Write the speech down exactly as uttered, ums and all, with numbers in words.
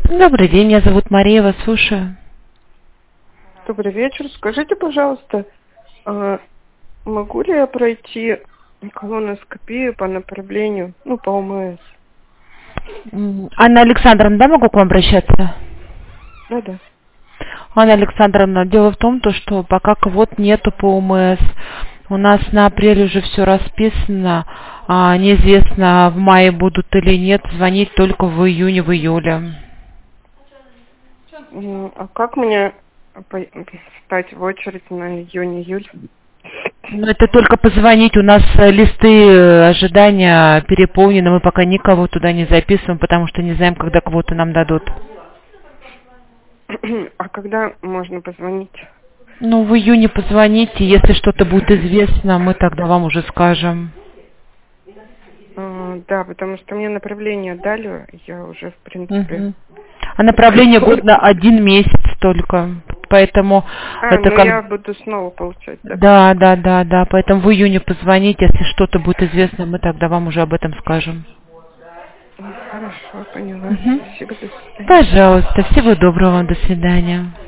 Добрый день, меня зовут Мария, вас слушаю. Добрый вечер. Скажите, пожалуйста, а могу ли я пройти колоноскопию по направлению, ну, по ОМС? М, Анна Александровна, да, могу к вам обращаться? Да, да. Анна Александровна, дело в том, то, что пока квот нету по ОМС, у нас на апрель уже все расписано, а неизвестно, в мае будут или нет, звонить только в июне, в июле. М, А как мне по- встать в очередь на июнь-июль? Ну, это только позвонить, у нас э, листы э, ожидания переполнены, мы пока никого туда не записываем, потому что не знаем, когда квоты нам дадут. А когда можно позвонить? Ну, в июне позвоните, если что-то будет известно, мы тогда вам уже скажем. А, Да, потому что мне направление дали, я уже, в принципе... Мгм. А направление год на один месяц только, поэтому А, это ну я как... буду снова получать, да? Да, да, да, да, поэтому в июне позвоните, если что-то будет известно, мы тогда вам уже об этом скажем. М, Хорошо, поняла. Мгм. Спасибо, до свидания. Пожалуйста, всего доброго, до свидания.